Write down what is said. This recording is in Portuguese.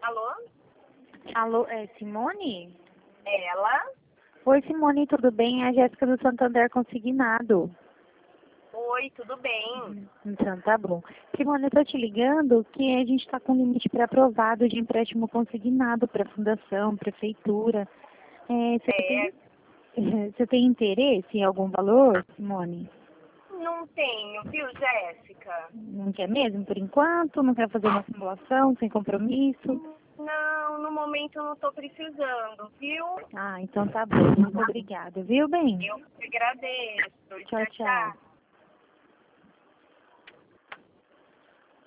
Alô? Alô, é Simone? Ela? Oi, Simone, tudo bem? É a Jéssica do Santander Consignado. Oi, tudo bem? Então, tá bom. Simone, eu tô te ligando que a gente está com limite pré-aprovado de empréstimo consignado para fundação, prefeitura. É, Você tem interesse em algum valor, Simone? não tenho, viu, Jéssica? Não quer mesmo, por enquanto? Não quer fazer uma simulação sem compromisso? Não, no momento eu não estou precisando, viu? Ah, então tá bom. Muito obrigada, viu, bem? Eu que agradeço. Tchau, Tchau, tchau. tchau.